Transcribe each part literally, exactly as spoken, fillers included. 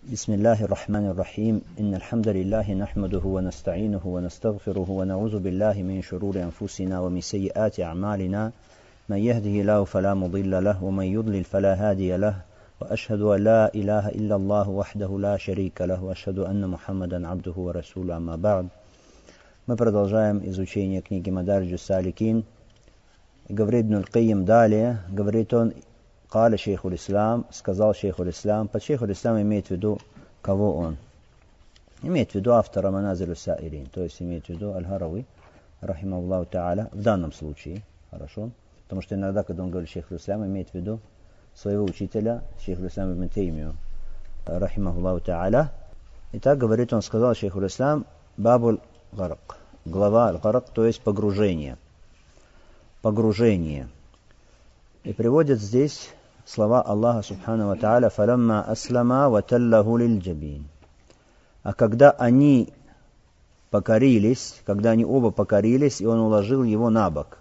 بسم الله الرحمن الرحيم إن الحمد لله نحمده ونستعينه ونستغفره ونعوذ بالله من شرور أنفسنا ومن سيئات أعمالنا من يهده الله فلا مضل له ومن يضلل فلا هادي له وأشهد أن لا إله إلا الله وحده لا شريك له وأشهد أن محمدا عبده ورسوله أما بعد. Мы продолжаем изучение книги Мадарджус Саликин. Говорит Ибн аль-Кайим далее, говорит он, Каля шейху ислам, сказал шейху ислам. Под шейху ислам имеет в виду, кого он? Имеет в виду автора Маназилю Саирин, то есть имеет в виду Аль-Харави, рахимахуллаху та'аля, в данном случае, хорошо? Потому что иногда, когда он говорит шейху ислам, имеет в виду своего учителя, шейху ислам ибн Теймию, рахимахуллаху та'аля. Итак, говорит он, сказал шейху ислам, Бабуль Гарак, глава Аль-Гарак, то есть погружение. Погружение. И приводят здесь слова Аллаха Субхану ва Тааля «Фаламма аслама ва таллаху лиль-джабин». А когда они покорились, когда они оба покорились, и он уложил его на бок.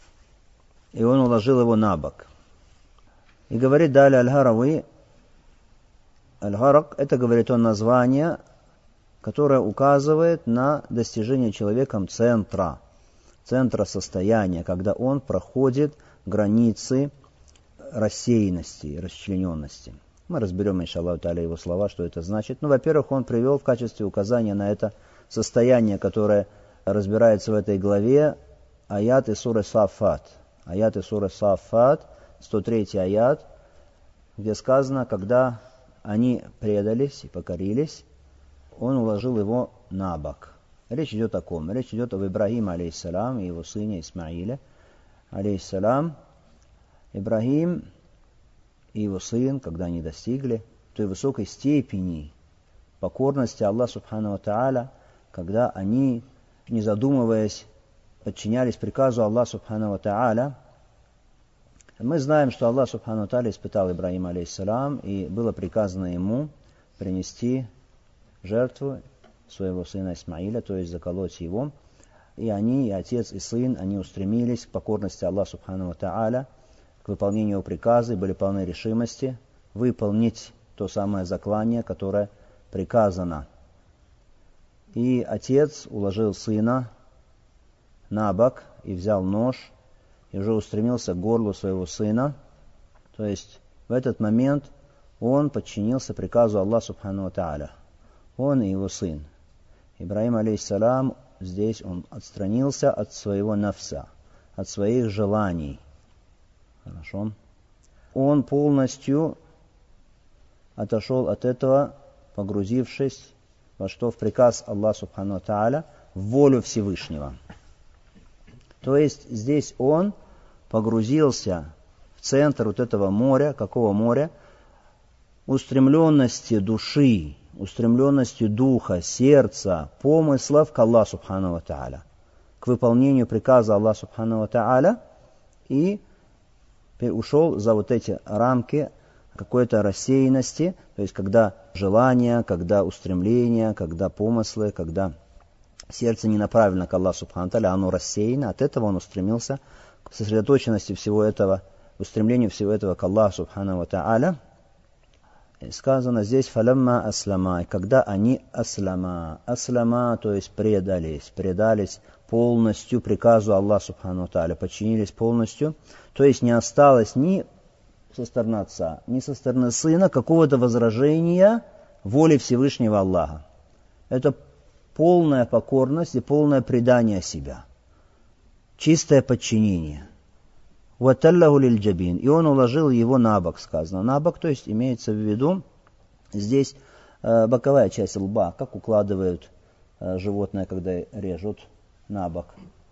И он уложил его на бок. И говорит далее Аль-Харави, Аль-Гарак, это, говорит он, название, которое указывает на достижение человеком центра, центра состояния, когда он проходит границы рассеянности, расчлененности. Мы разберем, иншаллаху та'аля, его слова, что это значит. Ну, во-первых, он привел в качестве указания на это состояние, которое разбирается в этой главе, аят из суры Саффат. Аят из суры Саффат, сто третий аят, где сказано, когда они предались и покорились, он уложил его на бок. Речь идет о ком? Речь идет об Ибрагиме, алейхиссалам, и его сыне Исмаиле, алейхиссалам. Ибрагим и его сын, когда они достигли той высокой степени покорности Аллаху Субхану ва Тааля, когда они, не задумываясь, подчинялись приказу Аллаха Субхану ва Тааля. Мы знаем, что Аллах Субхану ва Тааля испытал Ибрагима, алейхиссалам, и было приказано ему принести жертву своего сына Исмаиля, то есть заколоть его. И они, и отец, и сын, они устремились к покорности Аллаха Субхану ва Тааля, к выполнению его приказа, и были полны решимости выполнить то самое заклание, которое приказано. И отец уложил сына на бок и взял нож, и уже устремился к горлу своего сына. То есть в этот момент он подчинился приказу Аллаха Субхану ва Тааля. Он и его сын. Ибрагим, алейхиссалам, здесь он отстранился от своего нафса, от своих желаний. Хорошо. Он полностью отошел от этого, погрузившись во что? В приказ Аллаха Субхану ва Тааля, в волю Всевышнего. То есть здесь он погрузился в центр вот этого моря. Какого моря? Устремленности души, устремленности духа, сердца, помыслов к Аллаху Субхану ва Тааля, к выполнению приказа Аллаха Субхану ва Тааля, и ушел за вот эти рамки какой-то рассеянности, то есть когда желания, когда устремления, когда помыслы, когда сердце не направлено к Аллаху Субхану ва Тааля, оно рассеяно, от этого он устремился к сосредоточенности всего этого, устремлению всего этого к Аллаху Субхану ва Тааля. Сказано здесь «фаламма аслама», когда они аслама, аслама, то есть предались, предались полностью приказу Аллаха Субхану ва Тааля, подчинились полностью, то есть не осталось ни со стороны отца, ни со стороны сына какого-то возражения воле Всевышнего Аллаха. Это полная покорность и полное предание себя, чистое подчинение. «Ваталлаху лиль-джабин», и он уложил его на бок, сказано. На бок, то есть имеется в виду здесь э, боковая часть лба, как укладывают э, животное, когда режут на бок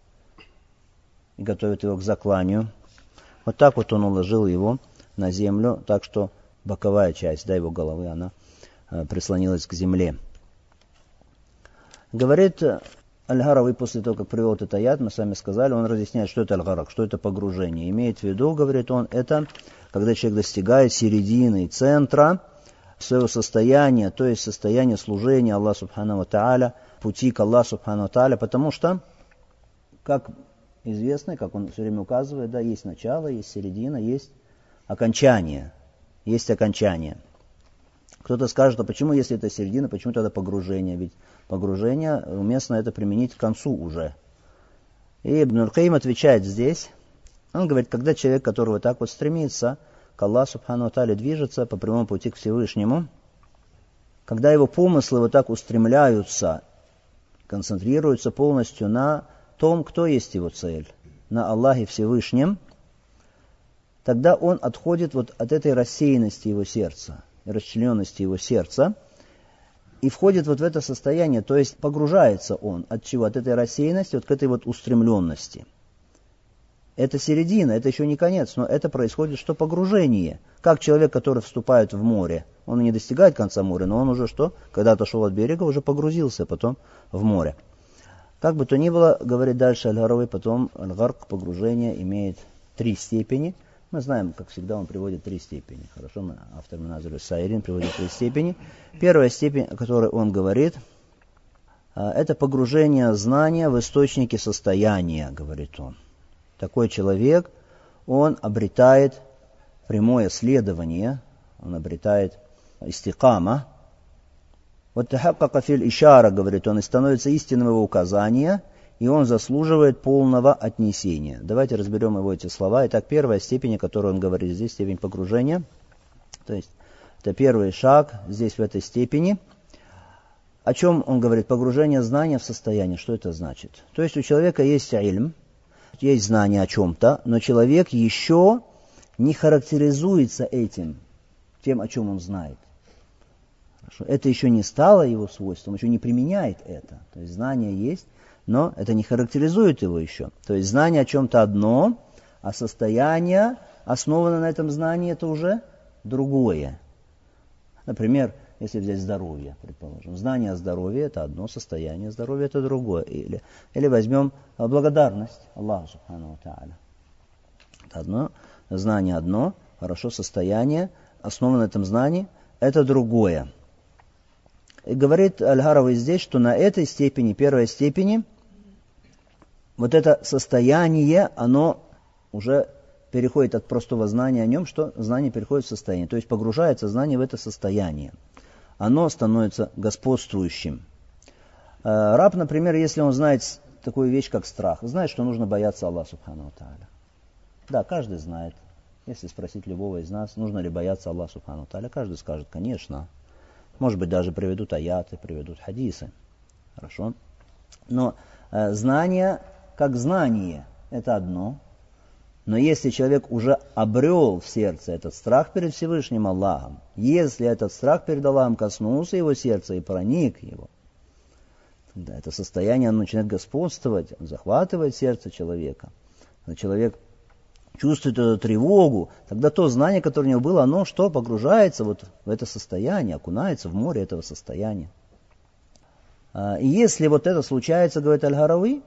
и готовят его к закланию. Вот так вот он уложил его на землю, так что боковая часть, да, его головы, она э, прислонилась к земле. Говорит Аль-Харави, после того, как привел этот аят, мы сами сказали, он разъясняет, что это Аль-Гарак, что это погружение. Имеет в виду, говорит он, это когда человек достигает середины, центра своего состояния, то есть состояния служения Аллаху Субхану ва Тааля, пути к Аллаху Субхану ва Тааля, потому что, как известно, как он все время указывает, да, есть начало, есть середина, есть окончание. Есть окончание. Кто-то скажет, а почему, если это середина, почему тогда погружение? Ведь погружение, уместно это применить к концу уже. И Ибн аль-Каим отвечает здесь, он говорит, когда человек, который вот так вот стремится к Аллаху Субхану ва Тааля, движется по прямому пути к Всевышнему, когда его помыслы вот так устремляются, концентрируются полностью на том, кто есть его цель, на Аллахе Всевышнем, тогда он отходит вот от этой рассеянности его сердца, расчлененности его сердца, и входит вот в это состояние, то есть погружается он от чего? От этой рассеянности, вот к этой вот устремленности. Это середина, это еще не конец, но это происходит что? Погружение. Как человек, который вступает в море, он не достигает конца моря, но он уже что? Когда отошел от берега, уже погрузился потом в море. Как бы то ни было, говорит дальше Аль-Гарави, потом аль-гарк, погружение, имеет три степени. Мы знаем, как всегда, он приводит три степени. Хорошо, мы, автор Миназиль ас-Сайрин приводит три степени. Первая степень, о которой он говорит, это погружение знания в источники состояния, говорит он. Такой человек, он обретает прямое следование, он обретает истикама. Вот тахаккака фил ишара, говорит он, и становится истинным его указания, и он заслуживает полного отнесения. Давайте разберем его эти слова. Итак, первая степень, о которой он говорит здесь, степень погружения. То есть, это первый шаг здесь, в этой степени. О чем он говорит? Погружение знания в состояние. Что это значит? То есть, у человека есть ильм, есть знание о чем-то, но человек еще не характеризуется этим, тем, о чем он знает. Хорошо. Это еще не стало его свойством, он еще не применяет это. То есть, знание есть, но это не характеризует его еще. То есть знание о чем-то одно, а состояние, основанное на этом знании, это уже другое. Например, если взять здоровье, предположим. Знание о здоровье – это одно, состояние здоровья – это другое. Или, или возьмем благодарность Аллаху Субхану ва Тааля. Это одно, знание одно, хорошо, состояние, основанное на этом знании – это другое. И говорит Аль-Гарави здесь, что на этой степени, первой степени, вот это состояние, оно уже переходит от простого знания о нем, что знание переходит в состояние. То есть погружается знание в это состояние. Оно становится господствующим. Раб, например, если он знает такую вещь, как страх, знает, что нужно бояться Аллаха Субхану ва Тааля. Да, каждый знает. Если спросить любого из нас, нужно ли бояться Аллаха Субхану ва Тааля, каждый скажет, конечно. Может быть, даже приведут аяты, приведут хадисы. Хорошо. Но э, знание, как знание, это одно. Но если человек уже обрел в сердце этот страх перед Всевышним Аллахом, если этот страх перед Аллахом коснулся его сердца и проник его, тогда это состояние оно начинает господствовать, захватывает сердце человека. Когда человек чувствует эту тревогу, тогда то знание, которое у него было, оно что? Погружается вот в это состояние, окунается в море этого состояния. И если вот это случается, говорит Аль-Гарави,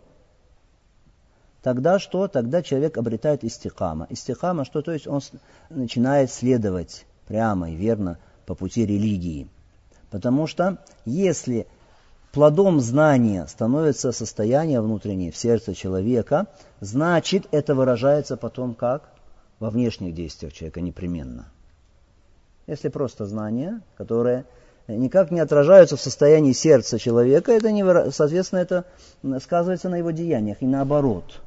тогда что? Тогда человек обретает истикама. Истикама что? То есть он начинает следовать прямо и верно по пути религии. Потому что если плодом знания становится состояние внутреннее в сердце человека, значит, это выражается потом как? Во внешних действиях человека непременно. Если просто знания, которые никак не отражаются в состоянии сердца человека, это не выра... соответственно, это сказывается на его деяниях и наоборот.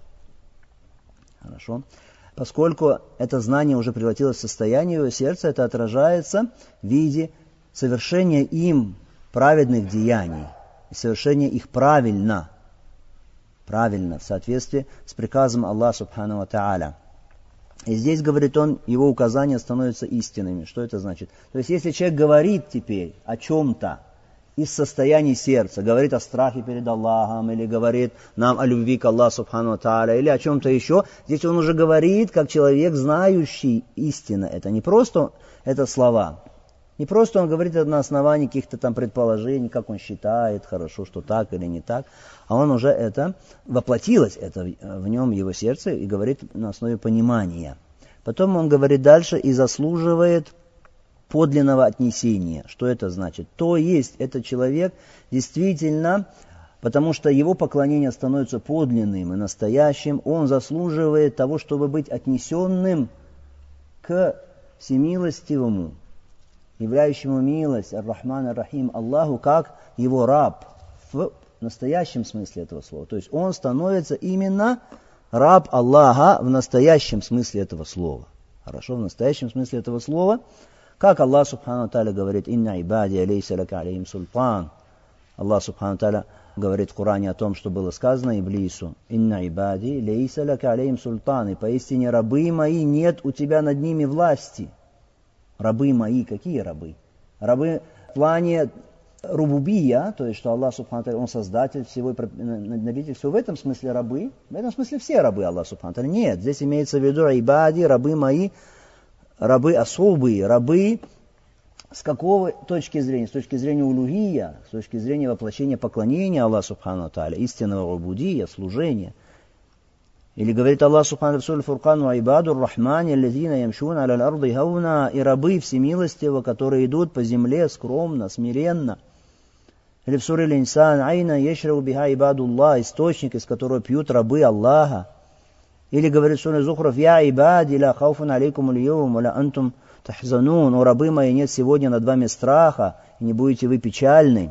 Хорошо. Поскольку это знание уже превратилось в состояние его сердца, это отражается в виде совершения им праведных деяний. И совершение их правильно, правильно, в соответствии с приказом Аллаха Субхану ва Тааля. И здесь, говорит он, его указания становятся истинными. Что это значит? То есть, если человек говорит теперь о чем-то из состояния сердца, говорит о страхе перед Аллахом, или говорит нам о любви к Аллаху Субхану ва Тааля, или о чем-то еще, здесь он уже говорит, как человек, знающий истину. Это не просто это слова. Не просто он говорит это на основании каких-то там предположений, как он считает, хорошо, что так или не так, а он уже это, воплотилось это в нем, его сердце, и говорит на основе понимания. Потом он говорит дальше и заслуживает подлинного отнесения. Что это значит? То есть, этот человек действительно, потому что его поклонение становится подлинным и настоящим, он заслуживает того, чтобы быть отнесенным к всемилостивому, являющему милость, ар-Рахман ар-Рахим, Аллаху, как его раб, в настоящем смысле этого слова. То есть он становится именно раб Аллаха в настоящем смысле этого слова. Хорошо, в настоящем смысле этого слова. Как Аллах Субхану ва Тааля говорит: «Инна ибади алейса лака алейхим султан». Аллах Субхану ва Тааля говорит в Коране о том, что было сказано Иблису: «Инна ибади лейса лака алейхим султан». И поистине рабы мои, нет у тебя над ними власти. Рабы мои, какие рабы? Рабы в плане рубубия, то есть что Аллах Субхану ва Тааля, Он создатель всего, набитель всего. В этом смысле рабы, в этом смысле все рабы Аллах Субхану ва Тааля. Нет, здесь имеется в виду ибади, рабы мои, рабы особые, рабы с какого точки зрения? С точки зрения улугия, с точки зрения воплощения поклонения Аллаху Субхану ва Тааля, истинного убудия, служения. Или говорит Аллах Субхану ва Тааля в Фуркану: «Айбаду р-Рахмани аллазина ямшуна аля ар-арди хауна», и рабы всемилостивого, которые идут по земле скромно, смиренно. Или в суре Аль-Инсан: «Айна яшрау биха ибадуллах», источник, из которого пьют рабы Аллаха. Или говорит в суре Зухруф: «Я ибади ла хауфун алейкум аль-йоум ва ла антум тахзанун», о рабы мои, нет сегодня над вами страха, и не будете вы печальны.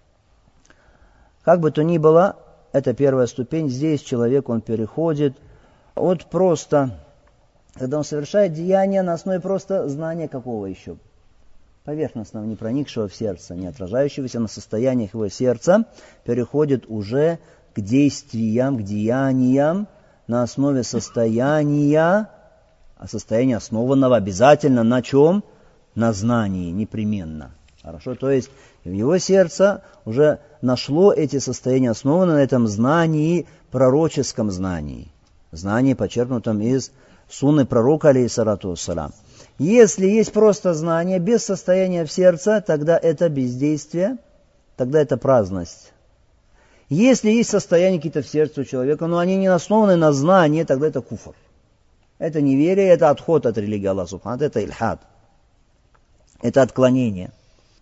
Как бы то ни было, это первая ступень. Здесь человек, он переходит от просто, когда он совершает деяние на основе просто знания какого еще? Поверхностного, не проникшего в сердце, не отражающегося на состояниях его сердца, переходит уже к действиям, к деяниям на основе состояния, а состояние основанного обязательно на чем? На знании, непременно. Хорошо, то есть в его сердце уже нашло эти состояния, основанные на этом знании, пророческом знании. Знании, почерпнутом из сунны пророка, алейхиссалату вассалям. Если есть просто знание, без состояния в сердце, тогда это бездействие, тогда это праздность. Если есть состояние какие-то в сердце у человека, но они не основаны на знании, тогда это куфр. Это неверие, это отход от религии Аллаха Субхану, это ильхад. Это отклонение.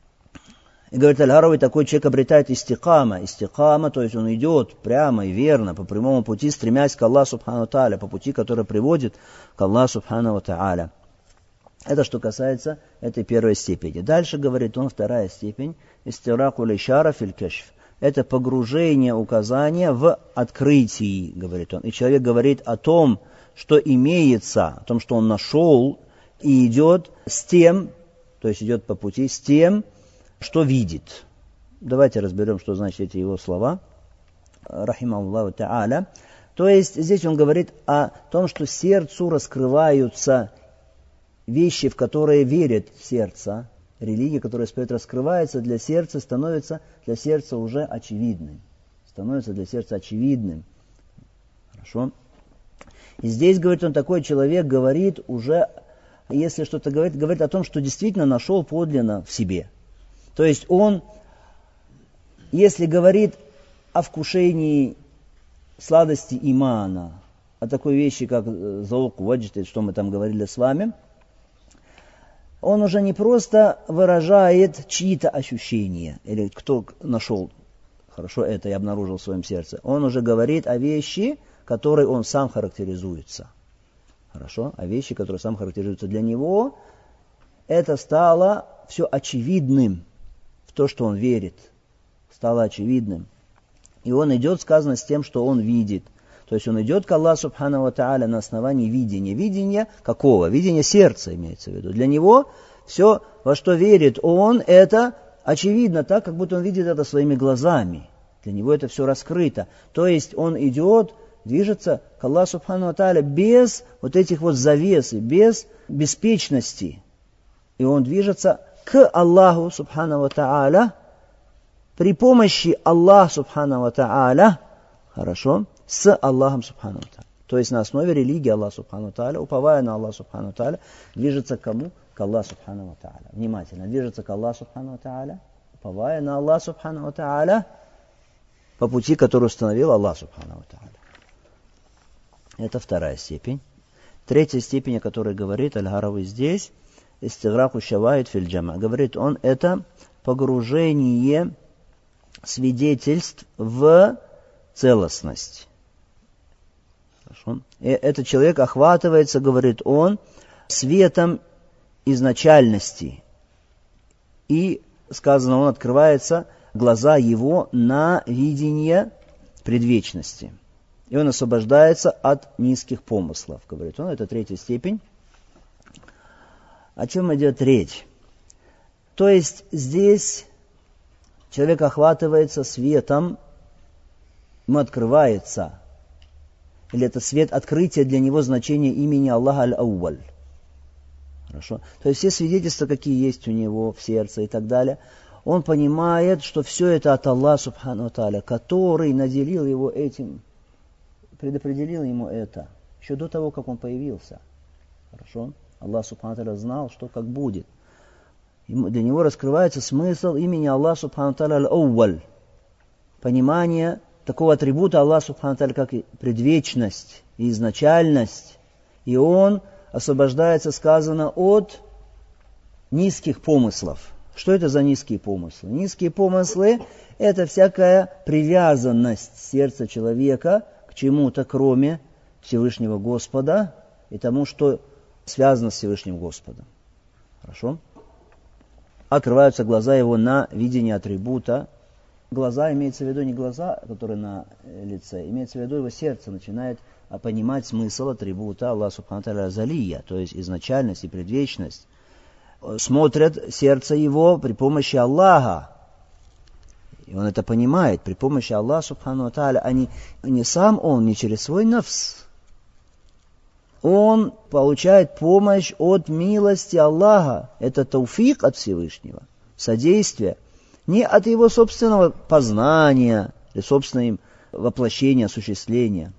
И говорит Аль-Харави, такой человек обретает истикама. Истикама, то есть он идет прямо и верно, по прямому пути, стремясь к Аллаху Субхану ва Тааля, по пути, который приводит к Аллаху Субхану ва Тааля. Это что касается этой первой степени. Дальше, говорит он, вторая степень, истираку лишара филь кашф. Это погружение указания в открытии, говорит он. И человек говорит о том, что имеется, о том, что он нашел, и идет с тем, то есть идет по пути с тем, что видит. Давайте разберем, что значит эти его слова. Рахимахуллаху та'аля. То есть здесь он говорит о том, что сердцу раскрываются вещи, в которые верит сердце. Религия, которая споет, раскрывается для сердца, становится для сердца уже очевидным. Становится для сердца очевидным. Хорошо? И здесь, говорит он, такой человек говорит уже, если что-то говорит, говорит о том, что действительно нашел подлинно в себе. То есть он, если говорит о вкушении сладости имана, о такой вещи, как заук ваджд, что мы там говорили с вами, он уже не просто выражает чьи-то ощущения, или кто нашел хорошо это и обнаружил в своем сердце. Он уже говорит о вещи, которые он сам характеризуется. Хорошо? О вещи, которые сам характеризуются. Для него это стало все очевидным, в то, что он верит. Стало очевидным. И он идет, сказано, с тем, что он видит. То есть он идет к Аллаху Субхану ва Тааля на основании видения. Видения какого? Видения сердца имеется в виду. Для него все, во что верит он, это очевидно так, как будто он видит это своими глазами. Для него это все раскрыто. То есть он идет, движется к Аллаху Субхану ва Тааля без вот этих вот завес, без беспечности. И он движется к Аллаху Субхану ва Тааля при помощи Аллаха Субхану ва Тааля, хорошо, с Аллахом Субхану ва Тааля. То есть на основе религии Аллаха Субхану ва Тааля, уповая на Аллаха Субхану ва Тааля, движется к кому? К Аллаху Субхану ва Тааля. Внимательно, движется к Аллаху Субхану ва Тааля, уповая на Аллаха Субхану ва Тааля, по пути, который установил Аллах Субхану ва Тааля. Это вторая степень. Третья степень, о которой говорит Аль-Харави здесь, истиграку шаваид филь джама. Говорит он, это погружение свидетельств в целостность. Хорошо. И этот человек охватывается, говорит он, светом изначальности. И сказано, он открывается, глаза его на видение предвечности. И он освобождается от низких помыслов, говорит он, это третья степень. О чем идет речь? То есть здесь человек охватывается светом, ему открывается, или это свет открытия для него значения имени Аллаха Аль-Ауваль. Хорошо? То есть все свидетельства, какие есть у него в сердце и так далее, он понимает, что все это от Аллаха Субхану ва Тааля, который наделил его этим, предопределил ему это, еще до того, как он появился. Хорошо? Аллах Субхану ва Тааля знал, что как будет. Для него раскрывается смысл имени Аллаха Субхану ва Тааля Аль-Ауваль. Понимание такого атрибута Аллаха Субхану ва Тааля, как и предвечность и изначальность. И он освобождается, сказано, от низких помыслов. Что это за низкие помыслы? Низкие помыслы – это всякая привязанность сердца человека к чему-то, кроме Всевышнего Господа и тому, что связано с Всевышним Господом. Хорошо? Открываются глаза его на видение атрибута. Глаза, имеется в виду не глаза, которые на лице, имеется в виду его сердце начинает понимать смысл атрибута Аллаха Субхану ва Тааля Азалия, то есть изначальность и предвечность. Смотрят сердце его при помощи Аллаха. И он это понимает, при помощи Аллаха Субхану ва Тааля, а не, не сам он, не через свой нафс. Он получает помощь от милости Аллаха. Это тауфик от Всевышнего, содействие. Не от его собственного познания или собственного воплощения, осуществления.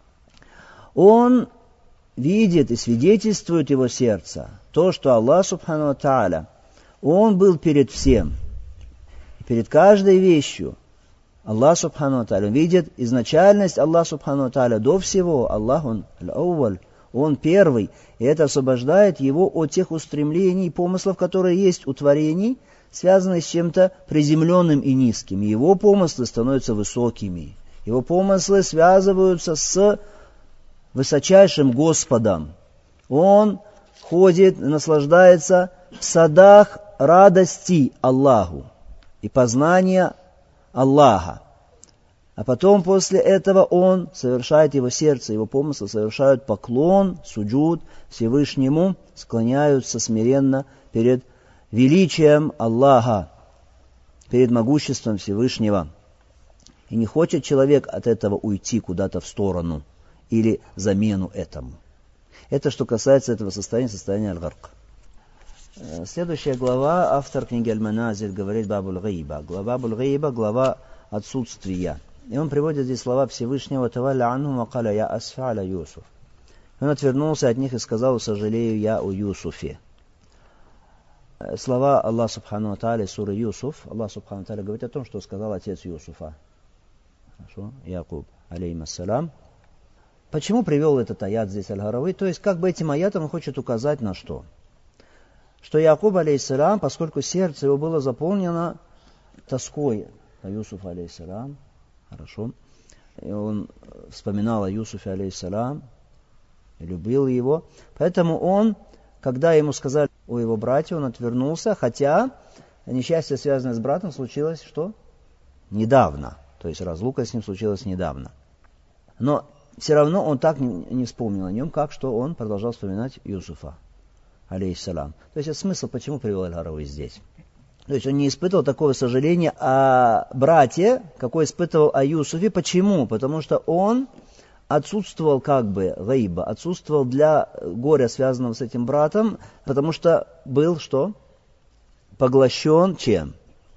Он видит и свидетельствует его сердце то, что Аллах Субхану ва Тааля, Он был перед всем. Перед каждой вещью Аллах Субхану ва Тааля видит изначальность Аллаха Субхану ва Тааля до всего. Аллах, Он Аль-Ауваль, Он первый. И это освобождает его от тех устремлений и помыслов, которые есть у творений, связанные с чем-то приземленным и низким. Его помыслы становятся высокими. Его помыслы связываются с высочайшим Господом. Он ходит, наслаждается в садах радости Аллаху и познания Аллаха. А потом после этого он совершает, его сердце, его помыслы совершают поклон, суджуд Всевышнему, склоняются смиренно перед величием Аллаха, перед могуществом Всевышнего. И не хочет человек от этого уйти куда-то в сторону или замену этому. Это что касается этого состояния, состояния аль-гарк. Следующая глава, автор книги Аль-Маназиль говорит Бабуль Гайба. Глава Бабуль Гайба, глава отсутствия. И он приводит здесь слова Всевышнего «Тавалля анхум ва каля я асфа аля Юсуф». Он отвернулся от них и сказал: «Сожалею я о Юсуфе». Слова Аллаха Субхану ва Тааля, сура Юсуф. Аллах Субхану ва Тааля говорит о том, что сказал отец Юсуфа. Хорошо? Якуб, алейхиссалям. Почему привел этот аят здесь Аль-Гарави? То есть, как бы этим аятом он хочет указать на что? Что Якуб, алейхиссалям, поскольку сердце его было заполнено тоской о Юсуфе, алейхиссалям, хорошо, и он вспоминал о Юсуфе, алейхиссалям, и любил его, поэтому он, когда ему сказали о его брате, он отвернулся, хотя несчастье, связанное с братом, случилось что? Недавно. То есть разлука с ним случилась недавно. Но все равно он так не, не вспомнил о нем, как что он продолжал вспоминать Юсуфа, алейхиссалям. То есть это смысл, почему привел Аль-Гарави здесь. То есть он не испытывал такого сожаления о брате, какой испытывал о Юсуфе. Почему? Потому что он отсутствовал как бы гайба, отсутствовал для горя, связанного с этим братом, потому что был что? Поглощен чем?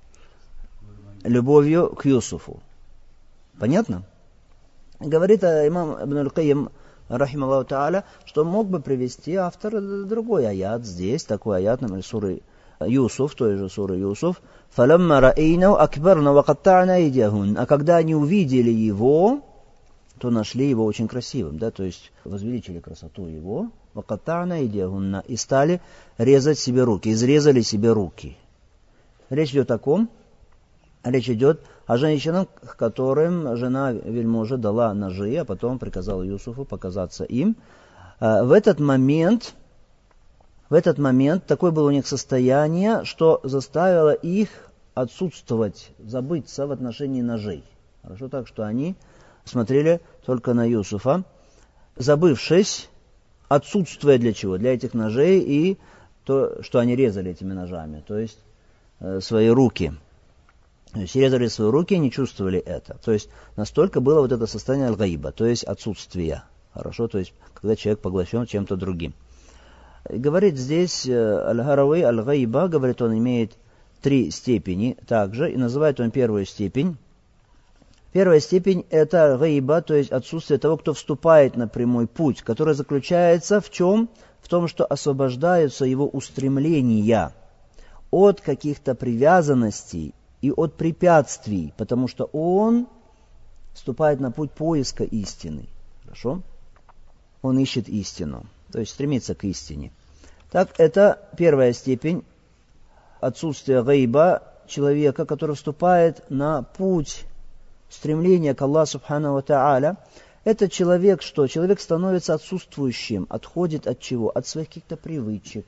Любовью к Юсуфу. Понятно? Говорит имам Ибн Аль-Кайим, рахималлаху та'аля, что мог бы привести автор другой аят здесь, такой аят, например, суры Юсуф, той же суры Юсуф. «Фалямма ра'ейнау акбарна ва катта'на айдияхун». А когда они увидели его, то нашли его очень красивым, да, то есть возвеличили красоту его, ва катта'на айдияхунна, и стали резать себе руки, изрезали себе руки. Речь идет о ком? Речь идет о женщинах, которым жена вельможи дала ножи, а потом приказала Юсуфу показаться им. В этот момент в этот момент такое было у них состояние, что заставило их отсутствовать, забыться в отношении ножей. Хорошо, так что они смотрели только на Юсуфа, забывшись, отсутствуя для чего? Для этих ножей и то, что они резали этими ножами, то есть э, свои руки. То есть резали свои руки и не чувствовали это. То есть настолько было вот это состояние аль-гаиба, то есть отсутствия. Хорошо, то есть когда человек поглощен чем-то другим. И говорит здесь э, аль-Гарауи, аль-гаиба, говорит, он имеет три степени также, и называет он первую степень. Первая степень – это гаиба, то есть отсутствие того, кто вступает на прямой путь, который заключается в чем? В том, что освобождаются его устремления от каких-то привязанностей и от препятствий, потому что он вступает на путь поиска истины. Хорошо? Он ищет истину, то есть стремится к истине. Так, это первая степень отсутствия гаиба человека, который вступает на путь стремление к Аллаху Субхану ва Тааля. Это человек что? Человек становится отсутствующим, отходит от чего? От своих каких-то привычек,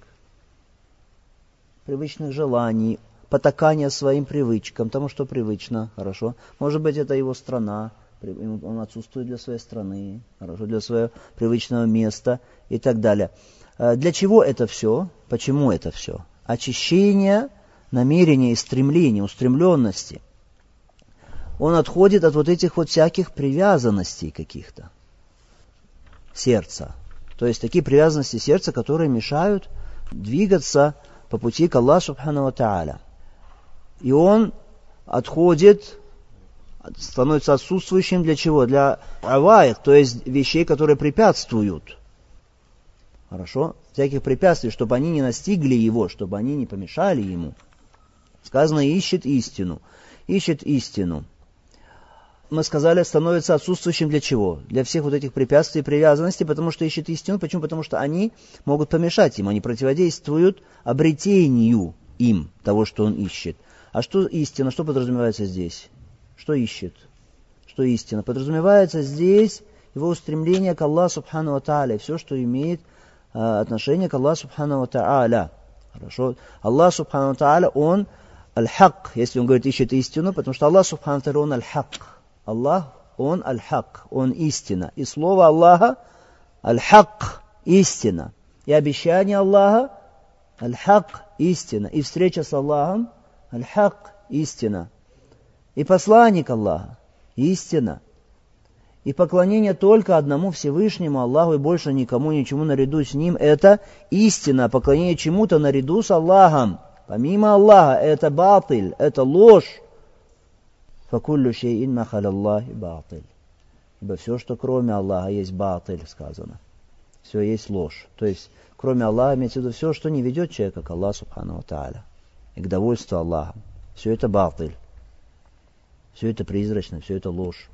привычных желаний, потакания своим привычкам, тому, что привычно, хорошо. Может быть, это его страна, он отсутствует для своей страны, хорошо, для своего привычного места и так далее. Для чего это все? Почему это все? Очищение намерения и стремления, устремленности. Он отходит от вот этих вот всяких привязанностей каких-то сердца. То есть такие привязанности сердца, которые мешают двигаться по пути к Аллаху Субхану ва Тааля. И он отходит, становится отсутствующим для чего? Для аваик, то есть вещей, которые препятствуют. Хорошо? Всяких препятствий, чтобы они не настигли его, чтобы они не помешали ему. Сказано, ищет истину. Ищет истину. Мы сказали, становится отсутствующим для чего? Для всех вот этих препятствий и привязанностей, потому что ищет истину. Почему? Потому что они могут помешать ему, они противодействуют обретению им того, что он ищет. А что истина? Что подразумевается здесь? Что ищет? Что истина? Подразумевается здесь его устремление к Аллаху Субхану ва Тааля, все, что имеет э, отношение к Аллаху Субхану ва Тааля. Хорошо? Аллах Субхану ва Тааля, он аль-хак, если он говорит ищет истину, потому что Аллах Субхану ва Тааля, он аль-хак. Аллах, он аль-хак, он истина. И слово Аллаха аль-хак, истина. И обещание Аллаха аль-хак, истина. И встреча с Аллахом аль-хак, истина. И посланник Аллаха истина. И поклонение только одному Всевышнему Аллаху и больше никому, ничему наряду с Ним, это истина. Поклонение чему-то наряду с Аллахом, помимо Аллаха, это батиль, это ложь. فَكُلُّ شَيْءٍ مَخَلَ اللَّهِ بَاطِلٍ. Ибо все, что кроме Аллаха, есть батиль, сказано. Все есть ложь. То есть, кроме Аллаха, имеется в виду все, что не ведет человека к Аллаху Субхану ва Тааля и к довольству Аллаха. Все это батиль. Все это призрачно, все это ложь.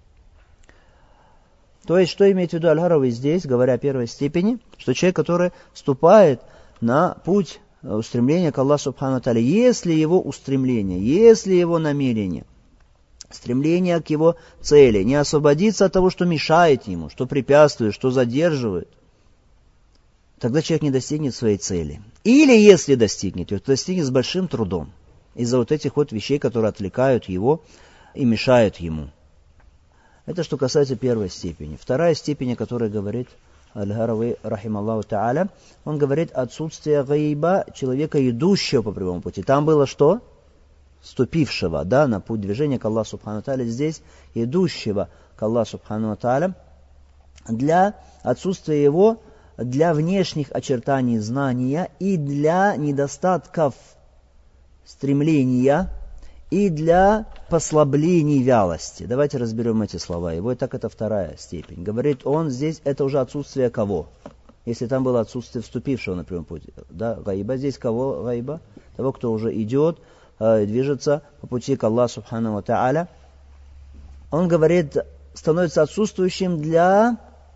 То есть, что имеет в виду Аль-Гарауи здесь, говоря о первой степени, что человек, который вступает на путь устремления к Аллаху Субхану ва Тааля, если его устремление, если его намерение, стремление к его цели, не освободиться от того, что мешает ему, что препятствует, что задерживает, тогда человек не достигнет своей цели. Или если достигнет, то достигнет с большим трудом, из-за вот этих вот вещей, которые отвлекают его и мешают ему. Это что касается первой степени. Вторая степень, о которой говорит Аль-Гарауи, рахималлаху та'аля, он говорит отсутствие гаиба человека, идущего по прямому пути. Там было что? Ступившего, да, на путь движения к Аллаху Субхану ва Тааля, здесь идущего к Аллаху Субхану ва Тааля, для отсутствия его, для внешних очертаний знания и для недостатков стремления и для послаблений вялости. Давайте разберем эти слова. Его и так это вторая степень. Говорит он здесь, это уже отсутствие кого? Если там было отсутствие вступившего на прямой путь, да, гаиба, здесь кого гаиба? Того, кто уже идет, движется по пути к Аллаху Субхану ва Тааля. Он говорит, становится отсутствующим для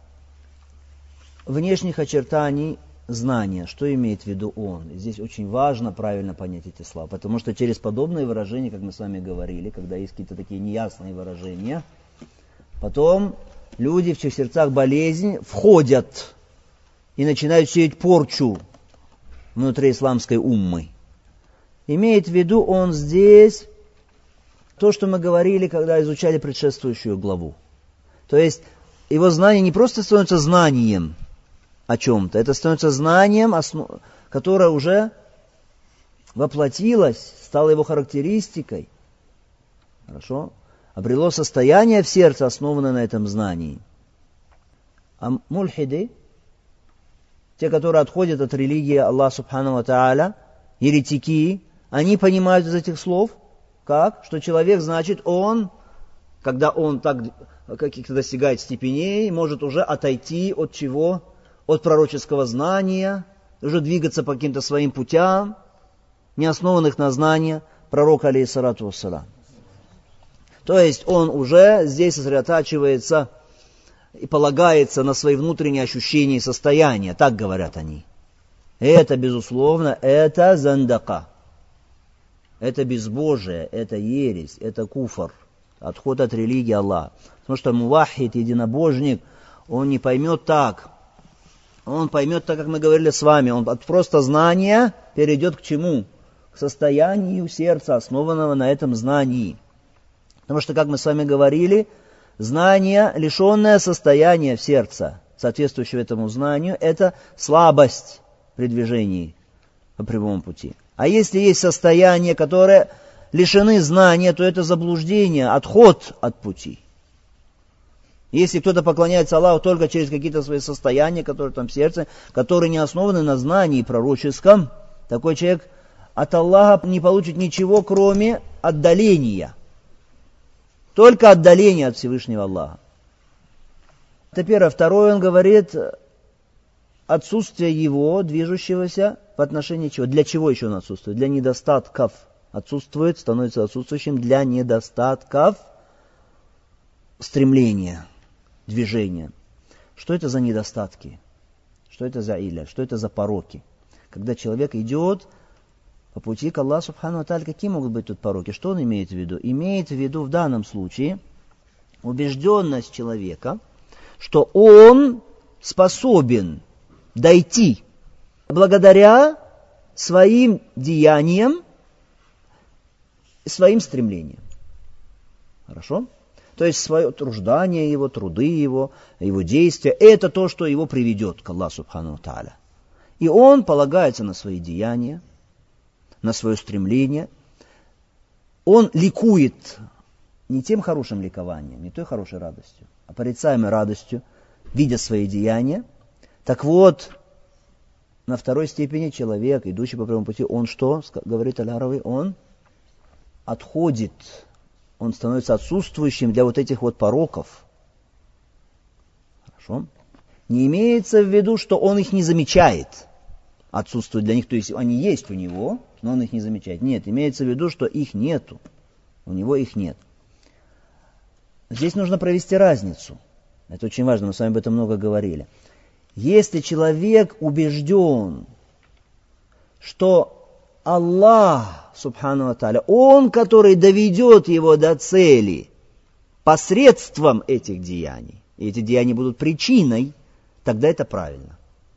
внешних очертаний знания. Что имеет в виду он? И здесь очень важно правильно понять эти слова, потому что через подобные выражения, как мы с вами говорили, когда есть какие-то такие неясные выражения, потом люди, в чьих сердцах болезнь, входят и начинают сеять порчу. внутри исламской уммы. Имеет в виду он здесь то, что мы говорили, когда изучали предшествующую главу. То есть его знание не просто становится знанием о чем-то, это становится знанием, которое уже воплотилось, стало его характеристикой. Хорошо? Обрело состояние в сердце, основанное на этом знании. А мульхиды, те, которые отходят от религии Аллаха Субхану ва Тааля, еретики, они понимают из этих слов, как? Что человек, значит, он, когда он так каких-то достигает степеней, может уже отойти от чего? От пророческого знания, уже двигаться по каким-то своим путям, не основанных на знании пророка алейхиссалату вассалям. То есть он уже здесь сосредотачивается и полагается на свои внутренние ощущения и состояния, так говорят они. Это, безусловно, это зандака. Это безбожие, это ересь, это куфр, отход от религии Аллаха. Потому что мувахид, единобожник, он не поймет так. Он поймет так, как мы говорили с вами. Он от просто знания перейдет к чему? К состоянию сердца, основанного на этом знании. Потому что, как мы с вами говорили, знание, лишенное состояния в сердце, соответствующего этому знанию, это слабость при движении по прямому пути. А если есть состояние, которое лишены знания, то это заблуждение, отход от пути. Если кто-то поклоняется Аллаху только через какие-то свои состояния, которые там в сердце, которые не основаны на знании пророческом, такой человек от Аллаха не получит ничего, кроме отдаления. Только отдаление от Всевышнего Аллаха. Это первое. Второе, он говорит, отсутствие его, движущегося, в отношении чего? Для чего еще он отсутствует? Для недостатков. Отсутствует, становится отсутствующим для недостатков стремления, движения. Что это за недостатки? Что это за иля? Что это за пороки? Когда человек идет по пути к Аллаху Субхану ва Тааля, какие могут быть тут пороки? Что он имеет в виду? Имеет в виду в данном случае убежденность человека, что он способен дойти благодаря своим деяниям, своим стремлениям. Хорошо? То есть свое труждание его, труды его, его действия, это то, что его приведет к Аллаху Субхану ва Тааля. И он полагается на свои деяния, на свое стремление. Он ликует не тем хорошим ликованием, не той хорошей радостью, а порицаемой радостью, видя свои деяния. Так вот, на второй степени человек, идущий по прямому пути, он что, говорит Аль-Харави, он отходит, он становится отсутствующим для вот этих вот пороков. Хорошо? Не имеется в виду, что он их не замечает, отсутствует для них, то есть они есть у него, но он их не замечает. Нет, имеется в виду, что их нету, у него их нет. Здесь нужно провести разницу. Это очень важно, мы с вами об этом много говорили. Если человек убежден, что Аллах, Субхану ва Тааля, Он, который доведет его до цели посредством этих деяний, и эти деяния будут причиной, тогда это правильно.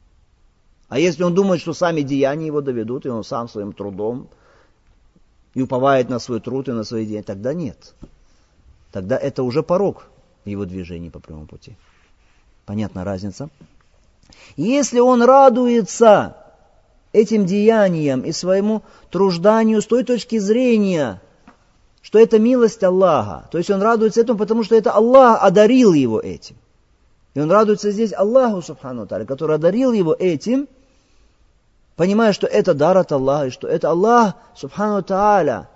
А если он думает, что сами деяния его доведут, и он сам своим трудом, и уповает на свой труд и на свои деяния, тогда нет. Тогда это уже порок его движения по прямому пути. Понятна разница? Если он радуется этим деяниям и своему тружданию с той точки зрения, что это милость Аллаха, то есть он радуется этому, потому что это Аллах одарил его этим. И он радуется здесь Аллаху Субхану ва Тааля, который одарил его этим, понимая, что это дар от Аллаха, и что это Аллах Субхану ва Тааля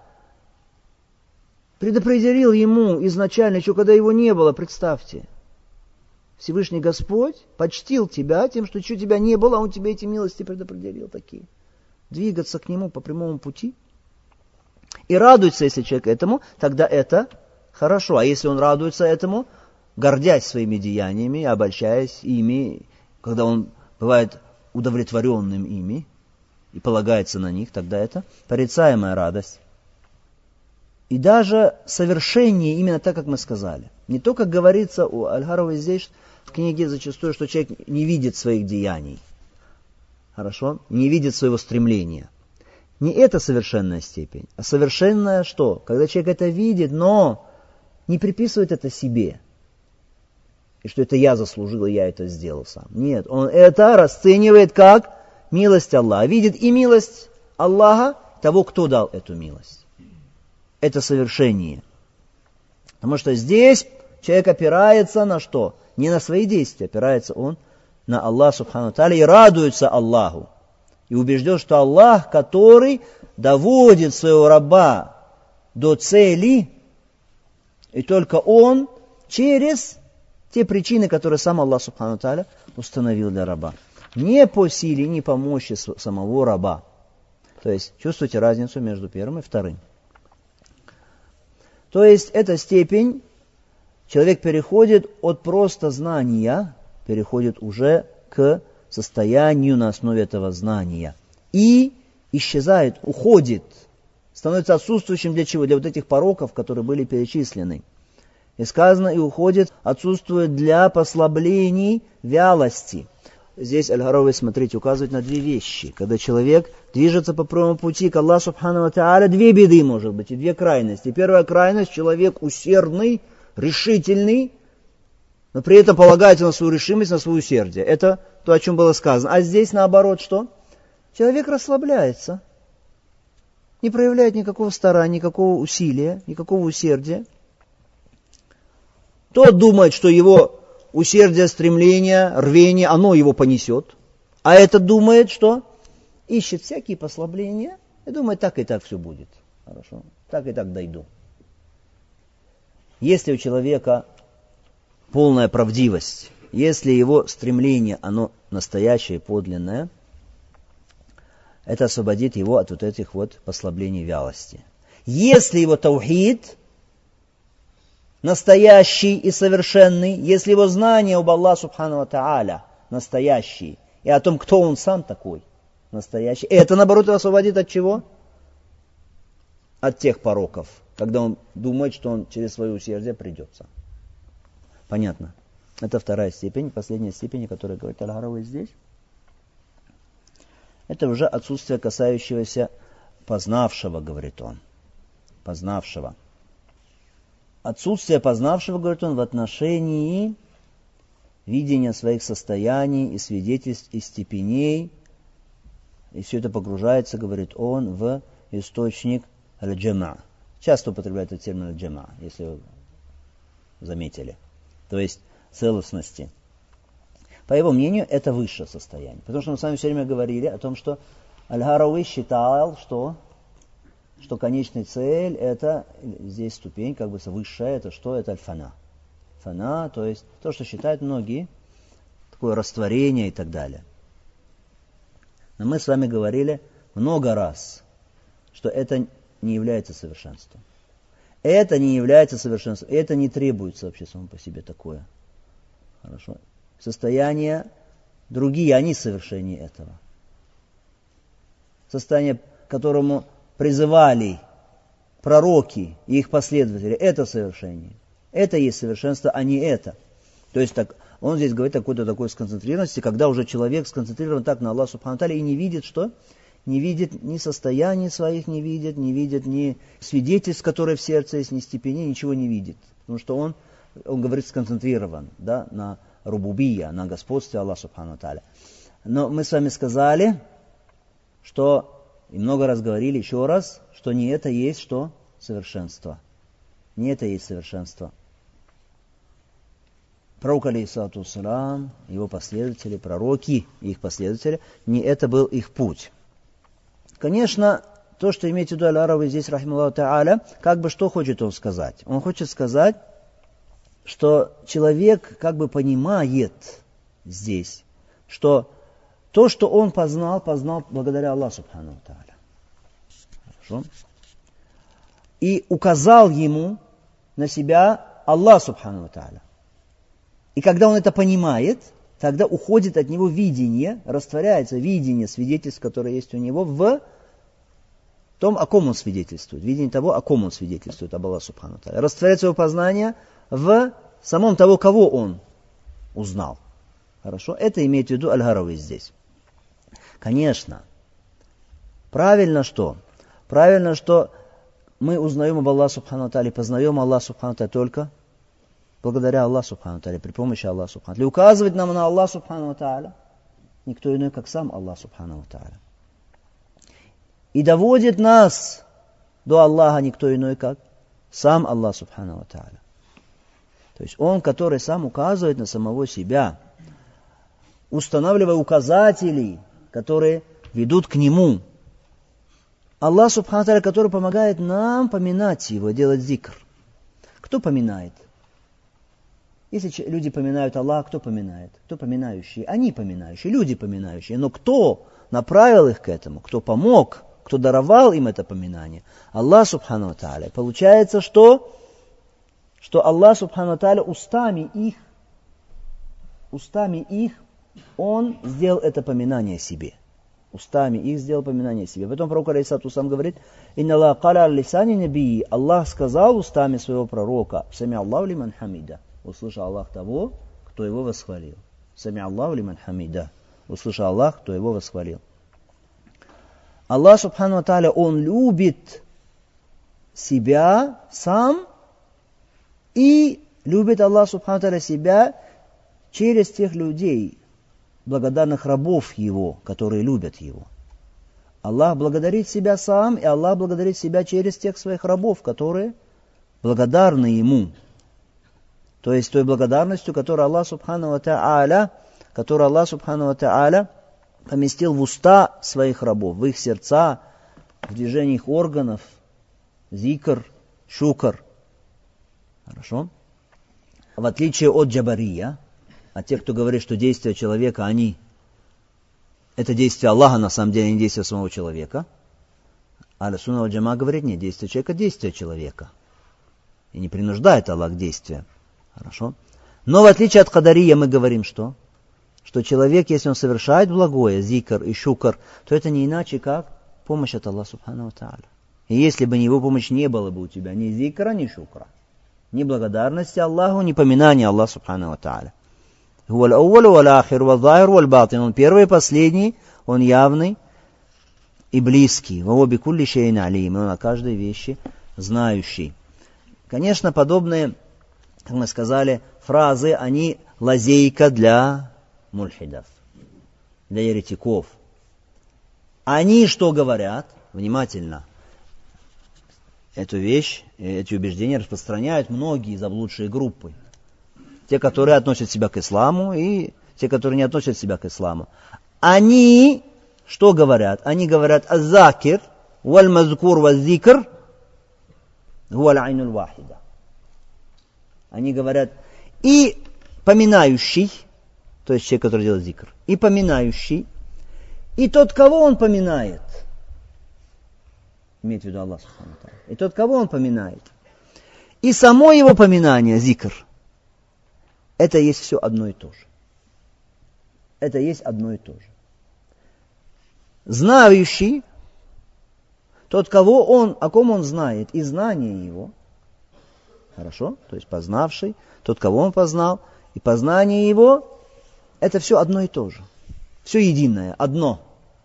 предопределил ему изначально, еще когда его не было, представьте. Всевышний Господь почтил тебя тем, что еще тебя не было, а Он тебе эти милости предопределил такие. Двигаться к Нему по прямому пути. И радуется, если человек этому, тогда это хорошо. А если он радуется этому, гордясь своими деяниями, обольщаясь ими, когда он бывает удовлетворенным ими и полагается на них, тогда это порицаемая радость. И даже совершение именно так, как мы сказали. Не то, как говорится у Аль-Харави здесь, в книге зачастую, что человек не видит своих деяний. Хорошо? Не видит своего стремления. Не это совершенная степень, а совершенная что? Когда человек это видит, но не приписывает это себе. И что это я заслужил, и я это сделал сам. Нет, он это расценивает как милость Аллаха. Видит и милость Аллаха того, кто дал эту милость. Это совершение. Потому что здесь человек опирается на что? Не на свои действия, опирается он на Аллах Субхану Тааля и радуется Аллаху. И убежден, что Аллах, который доводит своего раба до цели, и только он через те причины, которые сам Аллах Субхану Тааля установил для раба. Не по силе, не по мощи самого раба. То есть, чувствуете разницу между первым и вторым. То есть, эта степень, человек переходит от просто знания, переходит уже к состоянию на основе этого знания. И исчезает, уходит, становится отсутствующим для чего? Для вот этих пороков, которые были перечислены. И сказано, и уходит, отсутствует для послаблений вялости. Здесь Аль-Харави, смотрите, указывает на две вещи. Когда человек движется по прямому пути к Аллаху Субхану ва Тааля, две беды может быть, и две крайности. Первая крайность, человек усердный, решительный, но при этом полагается на свою решимость, на свое усердие. Это то, о чем было сказано. А здесь наоборот что? Человек расслабляется, не проявляет никакого старания, никакого усилия, никакого усердия. Тот думает, что его усердие, стремление, рвение, оно его понесет. А этот думает, что ищет всякие послабления и думает, так и так все будет. Хорошо, так и так дойду. Если у человека полная правдивость, если его стремление, оно настоящее, подлинное, это освободит его от вот этих вот послаблений вялости. Если его таухид настоящий и совершенный, если его знание об Аллахе Субхану ва Тааля настоящий, и о том, кто он сам такой настоящий, это, наоборот, его освободит от чего? От тех пороков, когда он думает, что он через свое усердие придется. Понятно? Это вторая степень, последняя степень, о которой говорит Аль-Харави здесь. Это уже отсутствие касающегося познавшего, говорит он. Познавшего. Отсутствие познавшего, говорит он, в отношении видения своих состояний и свидетельств и степеней. И все это погружается, говорит он, в источник аль-джама. Часто употребляет этот термин аль-джама, если вы заметили. То есть целостности. По его мнению, это высшее состояние. Потому что мы с вами все время говорили о том, что Аль-Харави считал, что, что конечная цель, это здесь ступень, как бы высшая, это что? Это аль-фана. Фана, то есть то, что считают многие, такое растворение и так далее. Но мы с вами говорили много раз, что это не является совершенством. Это не является совершенством. Это не требуется вообще само по себе такое. Хорошо. Состояния другие, они совершение этого. Состояние, к которому призывали пророки и их последователи, это совершение. Это есть совершенство, а не это. То есть так, он здесь говорит о какой-то такой сконцентрированности, когда уже человек сконцентрирован так на Аллаху Субхану Тааля и не видит, что? Не видит ни состояний своих, не видит, не видит ни свидетельств, которые в сердце есть, ни степеней, ничего не видит. Потому что он, он говорит, сконцентрирован, да, на рубубия, на господстве Аллаха Субхану Тааля. Но мы с вами сказали, что, и много раз говорили, еще раз, что не это есть что? Совершенство. Не это есть совершенство. Пророк, алейхиссалату вассалям, его последователи, пророки и их последователи, не это был их путь. Конечно, то, что имеет в виду Аль-Харави здесь, рахималлаху та'аля, как бы что хочет он сказать? Он хочет сказать, что человек как бы понимает здесь, что то, что он познал, познал благодаря Аллаху Субхану Тааля. Хорошо? И указал ему на себя Аллах Субхану Тааля. И когда он это понимает, тогда уходит от него видение, растворяется видение свидетельств, которые есть у него, в том, о ком он свидетельствует. Видение того, о ком он свидетельствует, об Аллахе Субхану Тааля. Растворяется его познание в самом того, кого он узнал. Хорошо? Это имеет в виду Аль-Харави здесь. Конечно. Правильно что? Правильно, что мы узнаем об Аллахе Субхану ва Тааля, познаем Аллаха Субхану ва Тааля только благодаря Аллаху Субхану ва Тааля, при помощи Аллаха Субхану ва Тааля. Указывает нам на Аллаха Субхану ва Тааля никто иной, как сам Аллах Субхану ва Тааля. И доводит нас до Аллаха никто иной, как сам Аллах Субхану ва Тааля. То есть Он, который сам указывает на самого себя, устанавливая указатели, которые ведут к Нему. Аллах Субхану ва Тааля, который помогает нам поминать Его, делать зикр. Кто поминает? Если люди поминают Аллаха, кто поминает? Кто поминающие? Они поминающие, люди поминающие. Но кто направил их к этому? Кто помог? Кто даровал им это поминание? Аллах Субхану ва Тааля. Получается, что, что Аллах Субхану ва Тааля устами их, устами их, Он сделал это поминание себе. Устами их сделал поминание себе. Потом пророк алейхиссалату сам говорит: «Инна Аллах каля аль-лисани набии». Аллах сказал устами своего пророка: «Сами Аллаху лиман хамида». Услышал Аллах того, кто его восхвалил. «Сами Аллаху лиман хамида». Услышал Аллах, кто его восхвалил. Аллах Субхану ва Тааля, Он любит себя сам и любит Аллах Субхану ва Тааля себя через тех людей, благодарных рабов Его, которые любят Его. Аллах благодарит себя сам, и Аллах благодарит себя через тех своих рабов, которые благодарны Ему. То есть той благодарностью, которую Аллах Субхану ва Тааля, которую Аллах Субхану ва Тааля поместил в уста своих рабов, в их сердца, в движении их органов, зикр, шукр. Хорошо? В отличие от джабария, от тех, кто говорит, что действия человека, они, это действие Аллаха, на самом деле, не действие самого человека. А Ахлю-Сунна валь Джамаа говорит: нет, действие человека, действие человека. И не принуждает Аллах к действию. Хорошо? Но в отличие от кадария мы говорим, что? Что человек, если он совершает благое, зикр и шукр, то это не иначе, как помощь от Аллаха Субхану ва Тааля. И если бы Его помощь не было бы у тебя ни зикра, ни шукра, ни благодарности Аллаху, ни поминания Аллаха Субхану ва Тааля. Он первый и последний, Он явный и близкий. Он о каждой вещи знающий. Конечно, подобные, как мы сказали, фразы, они лазейка для мульхидов, для еретиков. Они что говорят? Внимательно. Эту вещь, эти убеждения распространяют многие заблудшие группы. Те, которые относят себя к исламу, и те, которые не относят себя к исламу. Они что говорят? Они говорят: «Аз-закир, валь-мазкур, валь-зикр, гуаль-айнуль вахида». Они говорят: и поминающий, то есть человек, который делает зикр, и поминающий, и тот, кого он поминает, имеет в виду Аллах Субхану ва Тааля, и тот, кого он поминает, и само его поминание, зикр, это есть все одно и то же. Это есть одно и то же. Знающий, тот, кого он, о ком он знает, и знание его, хорошо, то есть познавший, тот, кого он познал, и познание его, это все одно и то же. Все единое, одно.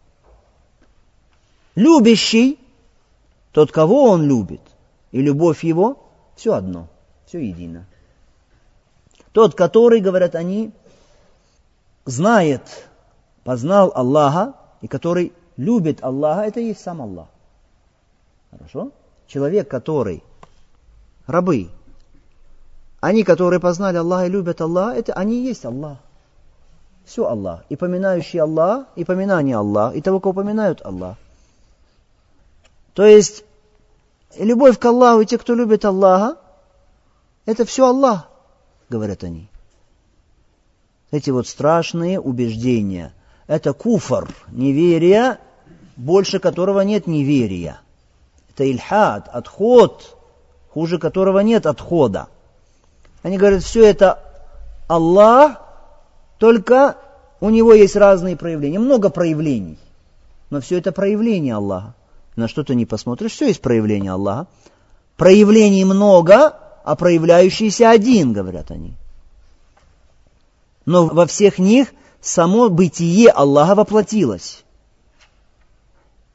Любящий, тот, кого он любит, и любовь его, все одно, все едино. Тот, который, говорят они, знает, познал Аллаха, и который любит Аллаха, это и есть сам Аллах. Хорошо? Человек, который, рабы, они, которые познали Аллаха и любят Аллаха, это они и есть Аллах. Все Аллах. И поминающий Аллах, и поминание Аллах, и того, кого поминают Аллах. То есть, любовь к Аллаху и те, кто любит Аллаха, это все Аллах, говорят они. Эти вот страшные убеждения. Это куфр, неверие, больше которого нет неверия. Это ильхад, отход, хуже которого нет отхода. Они говорят, все это Аллах, только у него есть разные проявления. Много проявлений. Но все это проявление Аллаха. На что ты не посмотришь, все есть проявление Аллаха. Проявлений много, а проявляющийся один, говорят они. Но во всех них само бытие Аллаха воплотилось.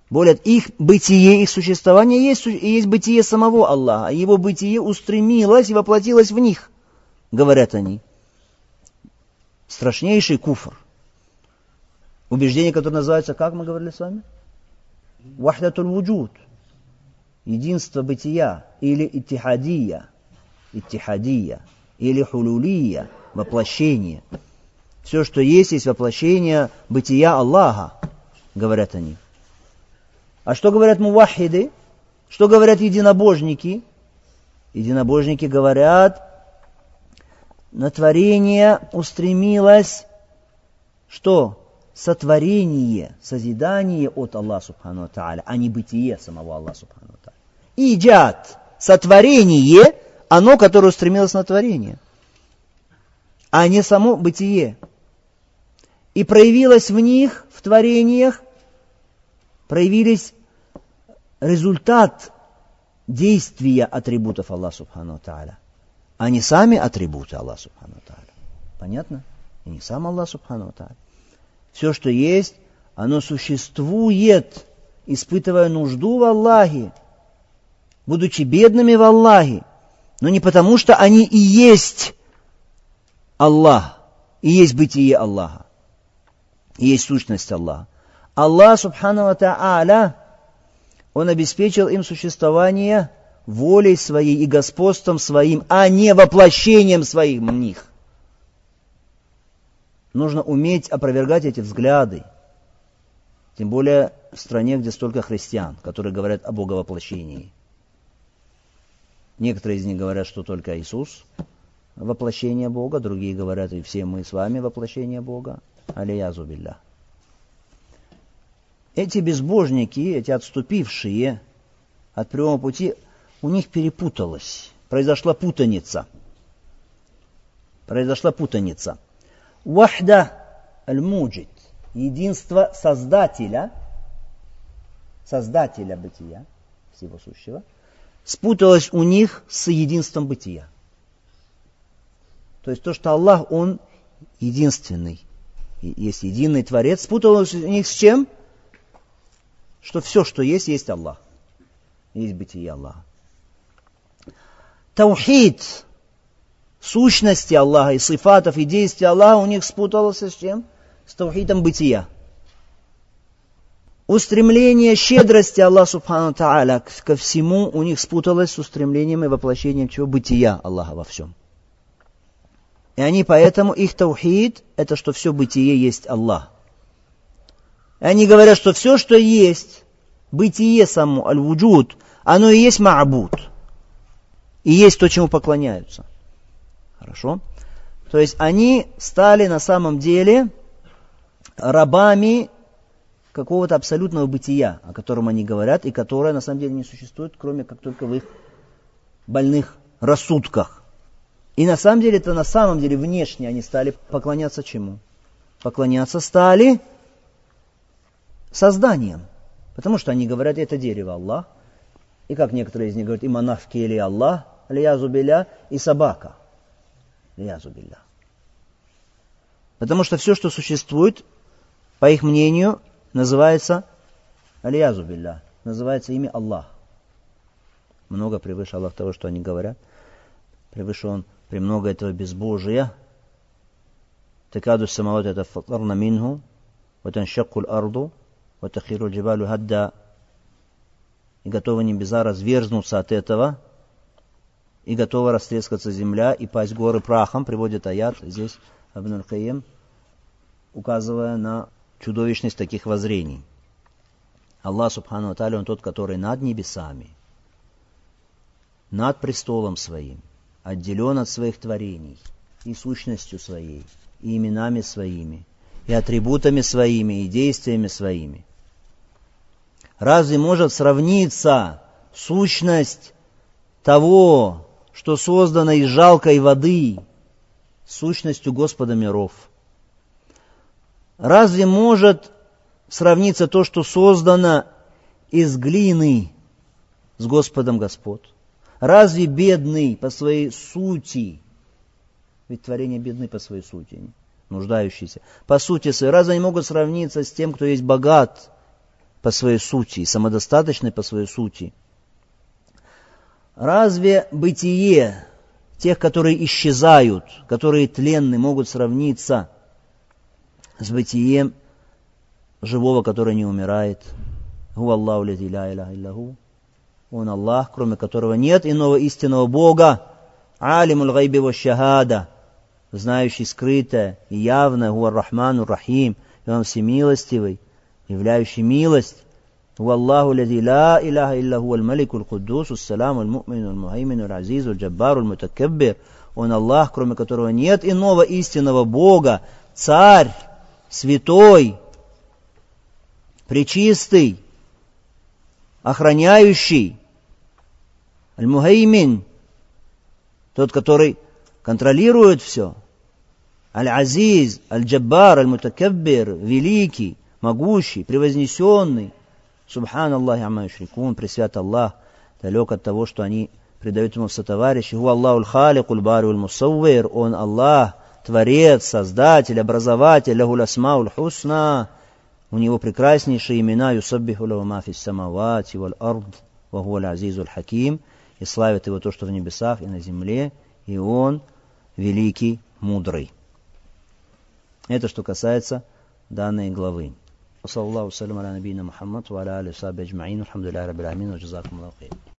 Более их бытие, их существование есть, есть бытие самого Аллаха. Его бытие устремилось и воплотилось в них, говорят они. Страшнейший куфр. Убеждение, которое называется, как мы говорили с вами? Вахдатуль вуджуд. Единство бытия. Или иттихадия. Иттихадия. Или хулулия. Воплощение. Все, что есть, есть воплощение бытия Аллаха, говорят они. А что говорят мувахиды? Что говорят единобожники? Единобожники говорят, на творение устремилось что? Сотворение, созидание от Аллаха Субхану ва Тааля, а не бытие самого Аллаха Субхану ва Тааля. Иджад, сотворение, оно, которое устремилось на творение, а не само бытие. И проявилось в них, в творениях, проявились результат действия атрибутов Аллаха Субхану ва Тааля, а не сами атрибуты Аллаха Субхану ва Тааля. Понятно? И не сам Аллах Субхану ва Тааля. Все, что есть, оно существует, испытывая нужду в Аллахе, будучи бедными в Аллахе, но не потому, что они и есть Аллах, и есть бытие Аллаха, и есть сущность Аллаха. Аллах Субхану ва Тааля, Он обеспечил им существование волей своей и господством своим, а не воплощением своим в них. Нужно уметь опровергать эти взгляды. Тем более в стране, где столько христиан, которые говорят о боговоплощении. Некоторые из них говорят, что только Иисус воплощение Бога, другие говорят, и все мы с вами воплощение Бога. Алиязу билля. Эти безбожники, эти отступившие от прямого пути, у них перепуталось. Произошла путаница. Произошла путаница. Вахда аль-муджид, единство Создателя, Создателя бытия, всего сущего, спуталось у них с единством бытия. То есть то, что Аллах, Он единственный, есть единый Творец, спуталось у них с чем? Что все, что есть, есть Аллах. Есть бытие Аллаха. Таухид, сущности Аллаха и сифатов и действий Аллаха у них спуталось с чем? С таухидом бытия. Устремление щедрости Аллаха Субхану Тааля ко всему у них спуталось с устремлением и воплощением чего? Бытия Аллаха во всем. И они поэтому, их таухид, это что все бытие есть Аллах. И они говорят, что все, что есть, бытие само, аль-вуджуд, оно и есть ма'буд. И есть то, чему поклоняются. Хорошо? То есть они стали на самом деле рабами какого-то абсолютного бытия, о котором они говорят, и которое на самом деле не существует, кроме как только в их больных рассудках. И на самом деле, это на самом деле внешне они стали поклоняться чему? Поклоняться стали созданием. Потому что они говорят, это дерево Аллах. И как некоторые из них говорят, и монахки или Аллах, лиязу билля, и собака. Лиязу билля. Потому что все, что существует, по их мнению, называется лиязу билля, называется имя Аллах. Много превыше Аллах того, что они говорят. Превыше Он премного этого безбожия. Такаду самават это фатарна минху, ватаншакку л-арду, ватахиру л-джибалу хадда. И готовы небеса разверзнуться от этого, и готова растрескаться земля, и пасть горы прахом, приводит аят здесь Ибн аль-Кайим, указывая на чудовищность таких воззрений. Аллах Субхану ва Тааля, Он тот, который над небесами, над престолом Своим, отделен от своих творений, и сущностью Своей, и именами Своими, и атрибутами Своими, и действиями Своими. Разве может сравниться сущность того, что создано из жалкой воды, с сущностью Господа миров? Разве может сравниться то, что создано из глины, с Господом Господ? Разве бедный по своей сути, ведь творения бедны по своей сути, нуждающиеся, по сути своей, разве они могут сравниться с тем, кто есть богат по своей сути, и самодостаточный по своей сути. Разве бытие тех, которые исчезают, которые тленны, могут сравниться с бытием живого, который не умирает? Ху Аллаху лази ля иляха илля ху. Он Аллах, кроме которого нет иного истинного Бога. Алимуль гайби ва шахада, знающий скрытое и явное. Ху ар-Рахману р-Рахим, и Он всемилостивый, являющий милость. Ху Аллаху лази ля иляха илля ху аль-Маликуль Куддус, ас-Саламуль Му'мину аль-Мухаймину аль-Азизу аль-Джаббару аль-Мутакаббир. Он Аллах, кроме которого нет иного истинного Бога, царь, святой, пречистый, охраняющий, аль-Мухаймин, тот, который контролирует все, аль-Азиз, аль-Джаббар, аль-Мутакаббир, великий, могущий, превознесенный. Субханаллахи амма юшрикун, пресвят Аллах, далек от того, что они предают ему в сотоварищи. Ху Аллахуль халикуль бариуль мусаввир, он Аллах, творец, создатель, образователь, лахуль асмауль хусна, у него прекраснейшие имена, юсаббиху лаху ма фис самавати валь ард, ва хуаль азизуль хаким, и славит его то, что в небесах и на земле, и он великий, мудрый. Это что касается данной главы. Саллаллаху салям аля набийна Мухаммад ва аля алихи ва сахбихи аджмаин. Алхамдулиллахи раббил аламин ва джазакумуллаху хайран.